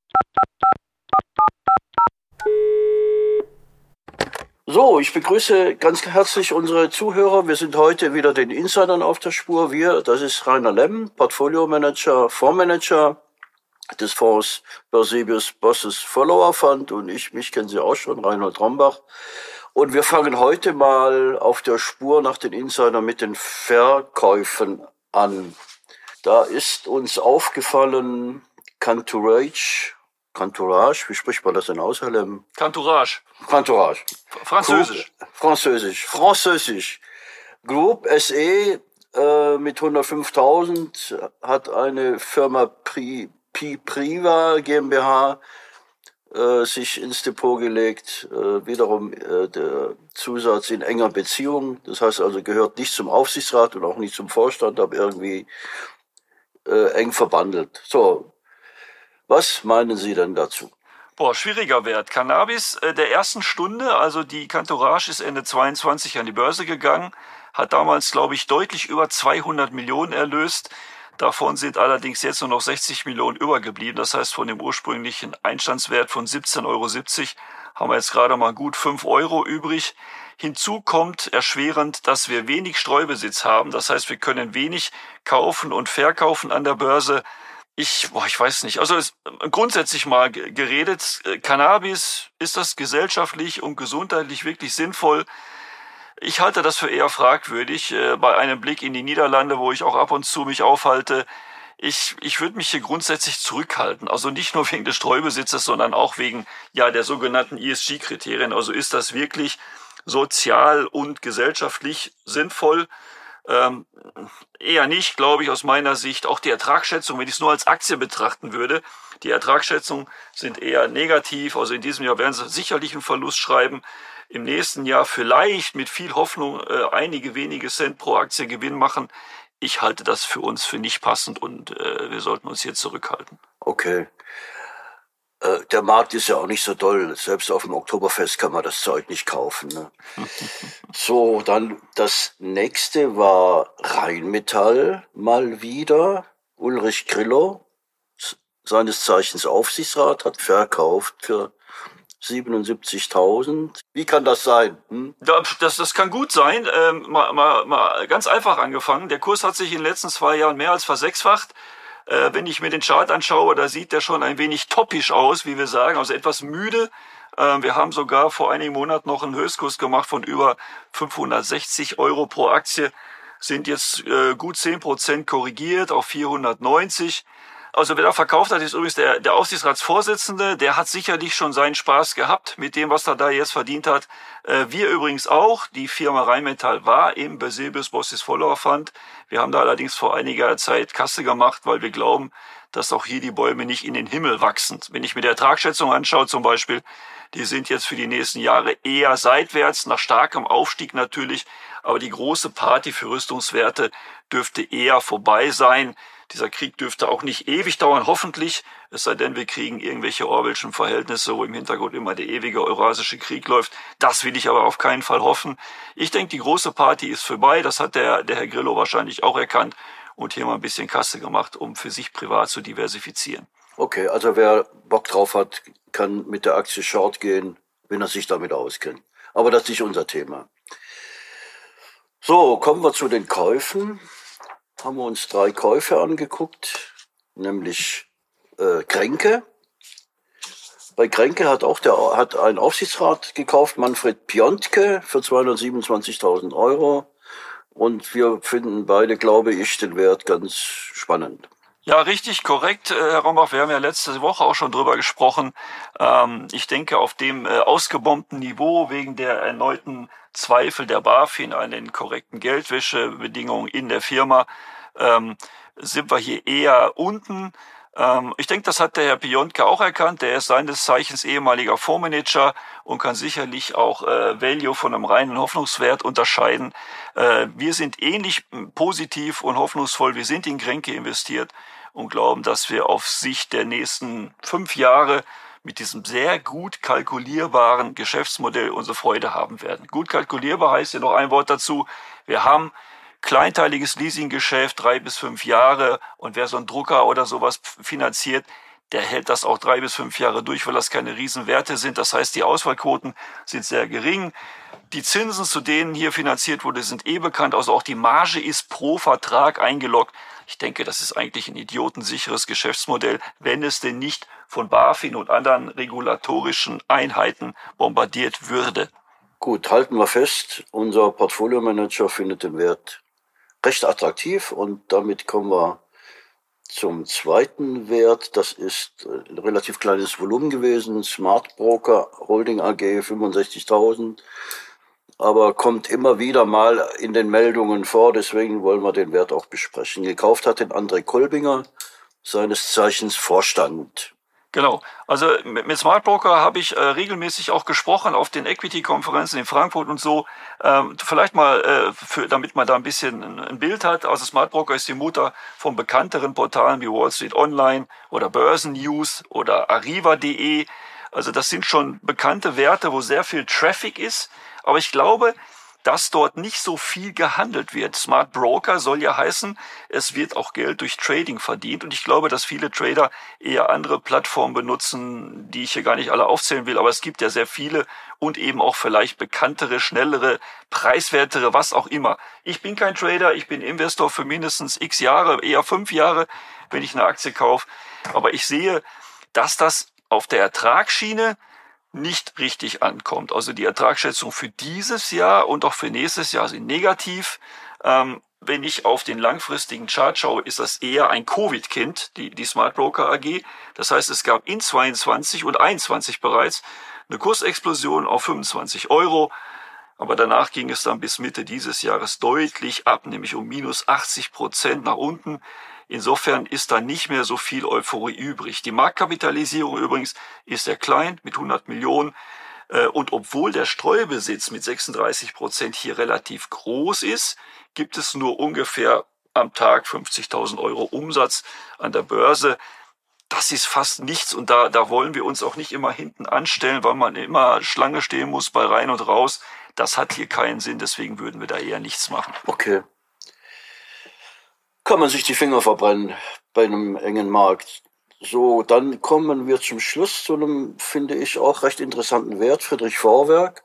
So, ich begrüße ganz herzlich unsere Zuhörer. Wir sind heute wieder den Insidern auf der Spur. Das ist Rainer Lemm, Portfolio-Manager, Fondsmanager des Fonds Berzelius Bosses Follower Fund, und mich kennen Sie auch schon, Reinhold Rombach. Und wir fangen heute mal auf der Spur nach den Insidern mit den Verkäufen an. Da ist uns aufgefallen Cantourage, wie spricht man das denn aus, Herr Lemm? Cantourage. Französisch. Group SE mit 105.000 hat eine Firma Priva GmbH sich ins Depot gelegt. Wiederum der Zusatz in enger Beziehung. Das heißt also, gehört nicht zum Aufsichtsrat und auch nicht zum Vorstand, aber irgendwie eng verbandelt. So, was meinen Sie denn dazu? Schwieriger Wert. Cannabis der ersten Stunde, also die Cantourage ist Ende 22 an die Börse gegangen, hat damals, glaube ich, deutlich über 200 Millionen erlöst. Davon sind allerdings jetzt nur noch 60 Millionen übergeblieben. Das heißt, von dem ursprünglichen Einstandswert von 17,70 Euro haben wir jetzt gerade mal gut 5 Euro übrig. Hinzu kommt erschwerend, dass wir wenig Streubesitz haben. Das heißt, wir können wenig kaufen und verkaufen an der Börse. Ich weiß nicht. Also grundsätzlich mal geredet, Cannabis, ist das gesellschaftlich und gesundheitlich wirklich sinnvoll? Ich halte das für eher fragwürdig, bei einem Blick in die Niederlande, wo ich auch ab und zu mich aufhalte. Ich würde mich hier grundsätzlich zurückhalten. Also nicht nur wegen des Streubesitzes, sondern auch wegen der sogenannten ESG-Kriterien. Also ist das wirklich sozial und gesellschaftlich sinnvoll? Eher nicht, glaube ich, aus meiner Sicht. Auch die Ertragsschätzung, wenn ich es nur als Aktie betrachten würde, die Ertragsschätzungen sind eher negativ. Also in diesem Jahr werden sie sicherlich einen Verlust schreiben. Im nächsten Jahr vielleicht mit viel Hoffnung einige wenige Cent pro Aktie Gewinn machen. Ich halte das für uns für nicht passend und wir sollten uns hier zurückhalten. Okay. Der Markt ist ja auch nicht so doll. Selbst auf dem Oktoberfest kann man das Zeug nicht kaufen. Ne? So, dann das nächste war Rheinmetall mal wieder. Ulrich Grillo, seines Zeichens Aufsichtsrat, hat verkauft für 77.000. Wie kann das sein? Das kann gut sein. Mal ganz einfach angefangen. Der Kurs hat sich in den letzten 2 Jahren mehr als versechsfacht. Wenn ich mir den Chart anschaue, da sieht der schon ein wenig toppisch aus, wie wir sagen, also etwas müde. Wir haben sogar vor einigen Monaten noch einen Höchstkurs gemacht von über 560 Euro pro Aktie, sind jetzt gut 10% korrigiert auf 490. Also wer da verkauft hat, ist übrigens der Aufsichtsratsvorsitzende. Der hat sicherlich schon seinen Spaß gehabt mit dem, was er da jetzt verdient hat. Wir übrigens auch. Die Firma Rheinmetall war im Berzelius Bosses Follower Fund. Wir haben da allerdings vor einiger Zeit Kasse gemacht, weil wir glauben, dass auch hier die Bäume nicht in den Himmel wachsen. Wenn ich mir die Ertragsschätzung anschaue zum Beispiel, die sind jetzt für die nächsten Jahre eher seitwärts, nach starkem Aufstieg natürlich. Aber die große Party für Rüstungswerte dürfte eher vorbei sein. Dieser Krieg dürfte auch nicht ewig dauern, hoffentlich. Es sei denn, wir kriegen irgendwelche Orwellschen Verhältnisse, wo im Hintergrund immer der ewige Eurasische Krieg läuft. Das will ich aber auf keinen Fall hoffen. Ich denke, die große Party ist vorbei. Das hat der Herr Grillo wahrscheinlich auch erkannt und hier mal ein bisschen Kasse gemacht, um für sich privat zu diversifizieren. Okay, also wer Bock drauf hat, kann mit der Aktie Short gehen, wenn er sich damit auskennt. Aber das ist nicht unser Thema. So, kommen wir zu den Käufen. Haben wir uns 3 Käufe angeguckt, nämlich Grenke. Bei Grenke hat ein Aufsichtsrat gekauft, Manfred Piontke, für 227.000 Euro. Und wir finden beide, glaube ich, den Wert ganz spannend. Ja, richtig, korrekt, Herr Rombach. Wir haben ja letzte Woche auch schon drüber gesprochen. Ich denke, auf dem ausgebombten Niveau wegen der erneuten Zweifel der BaFin an den korrekten Geldwäschebedingungen in der Firma sind wir hier eher unten. Ich denke, das hat der Herr Piontke auch erkannt. Der ist seines Zeichens ehemaliger Fondsmanager und kann sicherlich auch Value von einem reinen Hoffnungswert unterscheiden. Wir sind ähnlich positiv und hoffnungsvoll. Wir sind in Grenke investiert und glauben, dass wir auf Sicht der nächsten 5 Jahre mit diesem sehr gut kalkulierbaren Geschäftsmodell unsere Freude haben werden. Gut kalkulierbar heißt ja noch ein Wort dazu. Wir haben kleinteiliges Leasinggeschäft, 3 bis 5 Jahre, und wer so einen Drucker oder sowas finanziert, der hält das auch 3 bis 5 Jahre durch, weil das keine Riesenwerte sind. Das heißt, die Ausfallquoten sind sehr gering. Die Zinsen, zu denen hier finanziert wurde, sind bekannt. Also auch die Marge ist pro Vertrag eingeloggt. Ich denke, das ist eigentlich ein idiotensicheres Geschäftsmodell, wenn es denn nicht von BaFin und anderen regulatorischen Einheiten bombardiert würde. Gut, halten wir fest, unser Portfolio-Manager findet den Wert recht attraktiv und damit kommen wir zum zweiten Wert. Das ist ein relativ kleines Volumen gewesen, Smart Broker Holding AG 65.000, aber kommt immer wieder mal in den Meldungen vor, deswegen wollen wir den Wert auch besprechen. Gekauft hat den André Kolbinger, seines Zeichens Vorstand. Genau, also mit Smart Broker habe ich regelmäßig auch gesprochen auf den Equity-Konferenzen in Frankfurt und so. Vielleicht mal, damit man da ein bisschen ein Bild hat. Also Smart Broker ist die Mutter von bekannteren Portalen wie Wall Street Online oder Börsen News oder Arriva.de. Also das sind schon bekannte Werte, wo sehr viel Traffic ist. Aber ich glaube, dass dort nicht so viel gehandelt wird. Smart Broker soll ja heißen, es wird auch Geld durch Trading verdient. Und ich glaube, dass viele Trader eher andere Plattformen benutzen, die ich hier gar nicht alle aufzählen will. Aber es gibt ja sehr viele und eben auch vielleicht bekanntere, schnellere, preiswertere, was auch immer. Ich bin kein Trader, ich bin Investor für mindestens x Jahre, eher 5 Jahre, wenn ich eine Aktie kaufe. Aber ich sehe, dass das auf der Ertragsschiene nicht richtig ankommt. Also die Ertragsschätzung für dieses Jahr und auch für nächstes Jahr sind negativ. Wenn ich auf den langfristigen Chart schaue, ist das eher ein Covid-Kind, die Smart Broker AG. Das heißt, es gab in 22 und 21 bereits eine Kursexplosion auf 25 Euro. Aber danach ging es dann bis Mitte dieses Jahres deutlich ab, nämlich um minus 80% nach unten. Insofern ist da nicht mehr so viel Euphorie übrig. Die Marktkapitalisierung übrigens ist sehr klein mit 100 Millionen. Und obwohl der Streubesitz mit 36% hier relativ groß ist, gibt es nur ungefähr am Tag 50.000 Euro Umsatz an der Börse. Das ist fast nichts und da wollen wir uns auch nicht immer hinten anstellen, weil man immer Schlange stehen muss bei rein und raus. Das hat hier keinen Sinn, deswegen würden wir da eher nichts machen. Okay. Kann man sich die Finger verbrennen bei einem engen Markt. So, dann kommen wir zum Schluss zu einem, finde ich, auch recht interessanten Wert. Friedrich Vorwerk.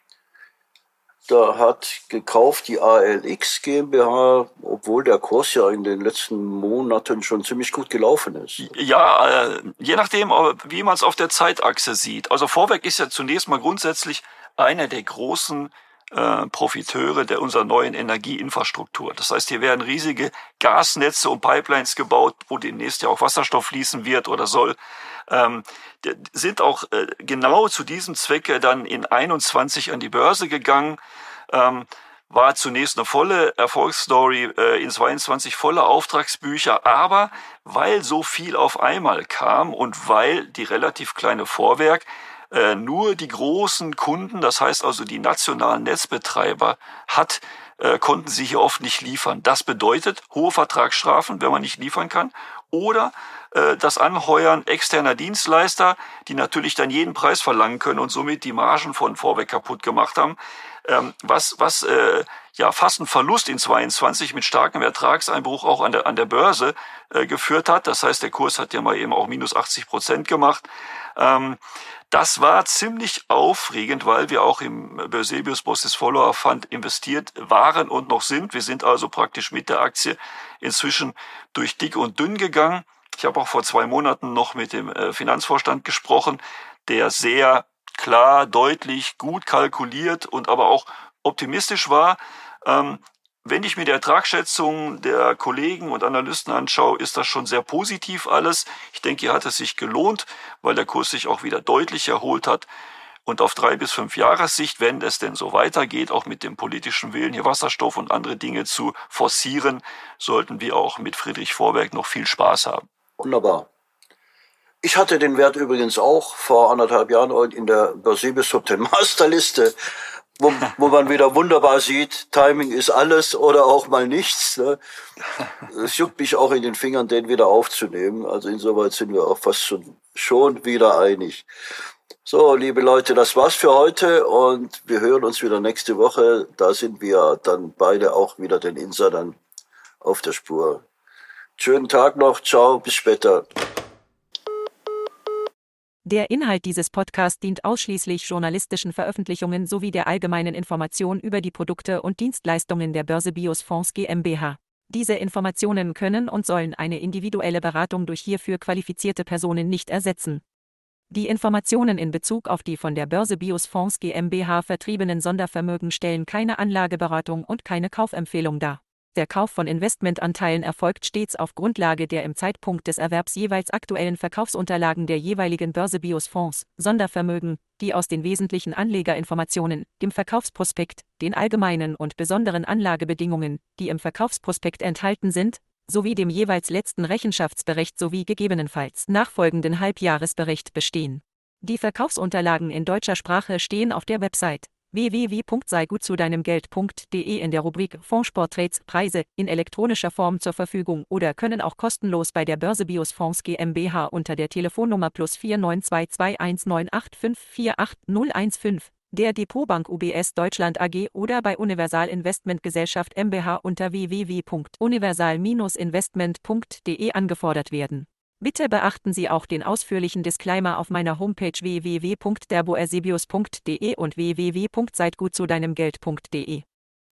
Da hat gekauft die ALX GmbH, obwohl der Kurs ja in den letzten Monaten schon ziemlich gut gelaufen ist. Ja, je nachdem, wie man es auf der Zeitachse sieht. Also Vorwerk ist ja zunächst mal grundsätzlich einer der großen Profiteure der unserer neuen Energieinfrastruktur. Das heißt, hier werden riesige Gasnetze und Pipelines gebaut, wo demnächst ja auch Wasserstoff fließen wird oder soll. Sind auch genau zu diesem Zwecke dann in 21 an die Börse gegangen. War zunächst eine volle Erfolgsstory, in 22 volle Auftragsbücher, aber weil so viel auf einmal kam und weil die relativ kleine Vorwerk nur die großen Kunden, das heißt also die nationalen Netzbetreiber hat, konnten sie hier oft nicht liefern. Das bedeutet hohe Vertragsstrafen, wenn man nicht liefern kann, oder das Anheuern externer Dienstleister, die natürlich dann jeden Preis verlangen können und somit die Margen von Vorwerk kaputt gemacht haben, was fast einen Verlust in 22 mit starkem Ertragseinbruch auch an der Börse geführt hat. Das heißt, der Kurs hat ja mal eben auch minus 80% gemacht. Das war ziemlich aufregend, weil wir auch im Berzelius Bossis Follower Fund investiert waren und noch sind. Wir sind also praktisch mit der Aktie inzwischen durch dick und dünn gegangen. Ich habe auch vor 2 Monaten noch mit dem Finanzvorstand gesprochen, der sehr klar, deutlich, gut kalkuliert und aber auch optimistisch war. Wenn ich mir die Ertragsschätzung der Kollegen und Analysten anschaue, ist das schon sehr positiv alles. Ich denke, hier hat es sich gelohnt, weil der Kurs sich auch wieder deutlich erholt hat. Und auf 3 bis 5 Jahressicht, wenn es denn so weitergeht, auch mit dem politischen Willen, hier Wasserstoff und andere Dinge zu forcieren, sollten wir auch mit Friedrich Vorwerk noch viel Spaß haben. Wunderbar. Ich hatte den Wert übrigens auch vor 1,5 Jahren in der Berzelius Top 10 Masterliste, wo man wieder wunderbar sieht, Timing ist alles oder auch mal nichts. Ne? Es juckt mich auch in den Fingern, den wieder aufzunehmen. Also insoweit sind wir auch fast schon wieder einig. So, liebe Leute, das war's für heute und wir hören uns wieder nächste Woche. Da sind wir dann beide auch wieder den Insidern auf der Spur. Schönen Tag noch, ciao, bis später. Der Inhalt dieses Podcasts dient ausschließlich journalistischen Veröffentlichungen sowie der allgemeinen Information über die Produkte und Dienstleistungen der Börse Bios Fonds GmbH. Diese Informationen können und sollen eine individuelle Beratung durch hierfür qualifizierte Personen nicht ersetzen. Die Informationen in Bezug auf die von der Börse Bios Fonds GmbH vertriebenen Sondervermögen stellen keine Anlageberatung und keine Kaufempfehlung dar. Der Kauf von Investmentanteilen erfolgt stets auf Grundlage der im Zeitpunkt des Erwerbs jeweils aktuellen Verkaufsunterlagen der jeweiligen Börse Bios Fonds, Sondervermögen, die aus den wesentlichen Anlegerinformationen, dem Verkaufsprospekt, den allgemeinen und besonderen Anlagebedingungen, die im Verkaufsprospekt enthalten sind, sowie dem jeweils letzten Rechenschaftsbericht sowie gegebenenfalls nachfolgenden Halbjahresbericht bestehen. Die Verkaufsunterlagen in deutscher Sprache stehen auf der Website www.seigutzudeinemgeld.de in der Rubrik Fondsporträts Preise in elektronischer Form zur Verfügung oder können auch kostenlos bei der Börse Bios Fonds GmbH unter der Telefonnummer +4922 198548015, der Depotbank UBS Deutschland AG oder bei Universal Investment Gesellschaft mbH unter www.universal-investment.de angefordert werden. Bitte beachten Sie auch den ausführlichen Disclaimer auf meiner Homepage www.derboersebios.de und www.seitgutzudeinemgeld.de.